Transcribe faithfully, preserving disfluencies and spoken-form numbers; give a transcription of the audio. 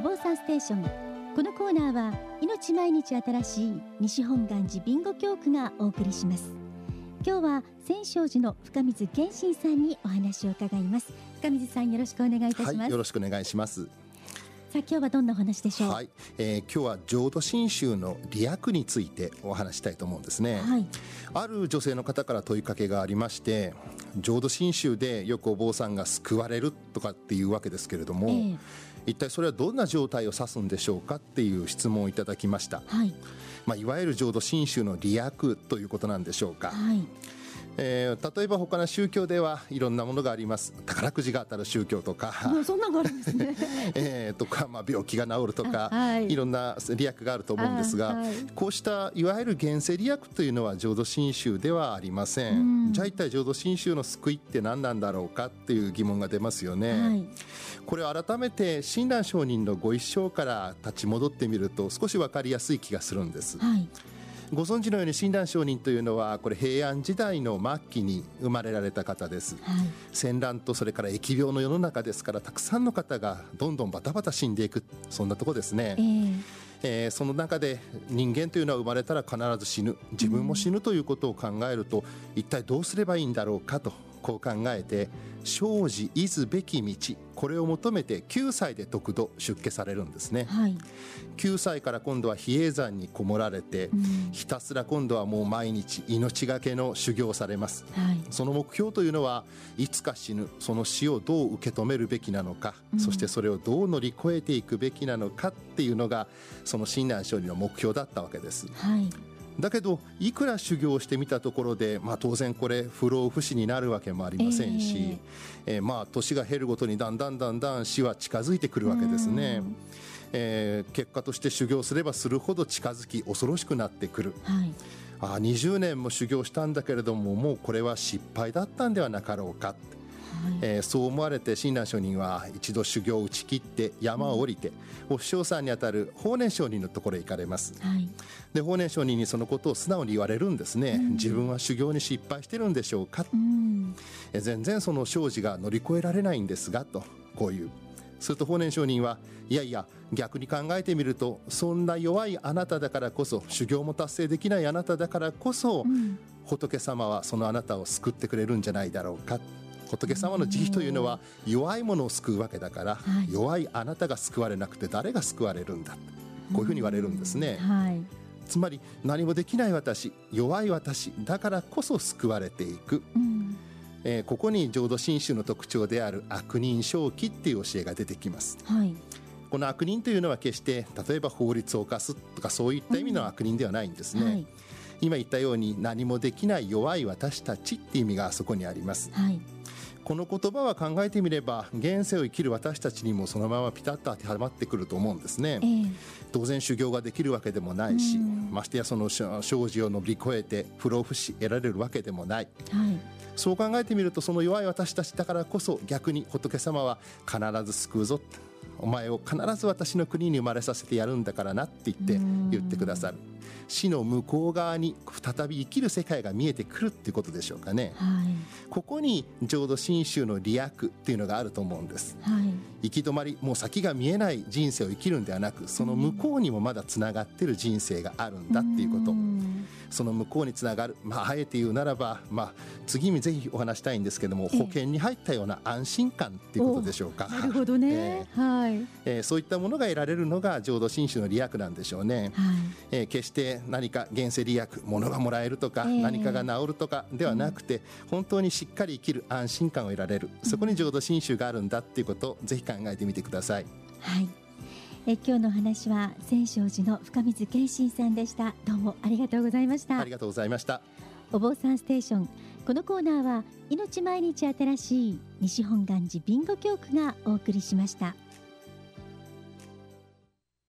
坊さんステーション。このコーナーは命毎日新しい西本願寺ビンゴ教区がお送りします。今日は千勝寺の深水健信さんにお話を伺います。深水さん、よろしくお願いいたします。 はい、よろしくお願いします。 さあ、今日はどんなお話でしょう。 はい、えー、今日は浄土真宗の利益についてお話したいと思うんですね。 はい、 ある女性の方から問いかけがありまして、浄土真宗でよくお坊さんが救われるとかっていうわけですけれども、えー、一体それはどんな状態を指すんでしょうかっていう質問をいただきました。はい、まあ、いわゆる浄土真宗の利益ということなんでしょうか。はい、えー、例えば他の宗教ではいろんなものがあります。宝くじが当たる宗教とか、 そんなのがあるんですね。 えー、とか、まあ、病気が治るとか、 はい、 いろんな利益があると思うんですが、はい、こうしたいわゆる現世利益というのは浄土真宗ではありません。うん、じゃあ一体浄土真宗の救いって何なんだろうかっていう疑問が出ますよね。はい、これを改めて親鸞上人のご一生から立ち戻ってみると少し分かりやすい気がするんです。はい、ご存知のように親鸞上人というのはこれ平安時代の末期に生まれられた方です。はい、戦乱とそれから疫病の世の中ですから、たくさんの方がどんどんバタバタ死んでいく、そんなところですね。えーえー、その中で人間というのは生まれたら必ず死ぬ、自分も死ぬということを考えると、うん、一体どうすればいいんだろうかとこう考えて、生じいずべき道、これを求めてきゅうさいで得度出家されるんですね。はい、きゅうさいから今度は比叡山にこもられて、うん、ひたすら今度はもう毎日命がけの修行をされます。はい、その目標というのはいつか死ぬ、その死をどう受け止めるべきなのか、うん、そしてそれをどう乗り越えていくべきなのかっていうのがその親鸞上人の目標だったわけです。はい、だけどいくら修行してみたところで、まあ、当然これ不老不死になるわけもありませんし、えーえー、まあ年が減るごとにだんだんだんだん死は近づいてくるわけですね。えー、結果として修行すればするほど近づき恐ろしくなってくる。はい、あにじゅうねんも修行したんだけれども、もうこれは失敗だったんではなかろうか、はい、えー、そう思われて親鸞上人は一度修行を打ち切って山を降りて、うん、お師匠さんにあたる法然上人のところへ行かれます。はい、で法然上人にそのことを素直に言われるんですね。うん、自分は修行に失敗してるんでしょうか、うん、え全然その生死が乗り越えられないんですがとこういう。すると法然上人はいやいや逆に考えてみると、そんな弱いあなただからこそ、修行も達成できないあなただからこそ、うん、仏様はそのあなたを救ってくれるんじゃないだろうか。仏様の慈悲というのは弱いものを救うわけだから、はい、弱いあなたが救われなくて誰が救われるんだ、こういうふうに言われるんですね。はい、つまり何もできない私、弱い私だからこそ救われていく、うん、えー、ここに浄土真宗の特徴である悪人正気っていう教えが出てきます。はい、この悪人というのは決して例えば法律を犯すとかそういった意味の悪人ではないんですね。うん、はい、今言ったように何もできない弱い私たちっていう意味がそこにあります。はい、この言葉は考えてみれば現世を生きる私たちにもそのままピタッと当てはまってくると思うんですね。えー、当然修行ができるわけでもないし、ましてやその生死を乗り越えて不老不死得られるわけでもない。はい、そう考えてみると、その弱い私たちだからこそ逆に仏様は必ず救うぞ、お前を必ず私の国に生まれさせてやるんだからなって言って言ってくださる。死の向こう側に再び生きる世界が見えてくるっていうことでしょうかね。はい、ここに浄土真宗の利益っていうのがあると思うんです。はい、行き止まり、もう先が見えない人生を生きるんではなく、その向こうにもまだつながってる人生があるんだっていうこと、その向こうにつながる、まあ、あえて言うならば、まあ、次にぜひお話したいんですけども、保険に入ったような安心感っていうことでしょうか。 なるほどね。えーはいえー、そういったものが得られるのが浄土真宗の利益なんでしょうね。はい、えー、決して何か現世利益、物がもらえるとか、えー、何かが治るとかではなくて、うん、本当にしっかり生きる安心感を得られる、そこに浄土真宗があるんだっていうことをぜひ考えてみてください。 はい、え今日の話は千勝寺の深水健信さんでした。どうもありがとうございました。 ありがとうございました。 お坊さんステーション、このコーナーは命毎日新しい西本願寺ビンゴ教区がお送りしました。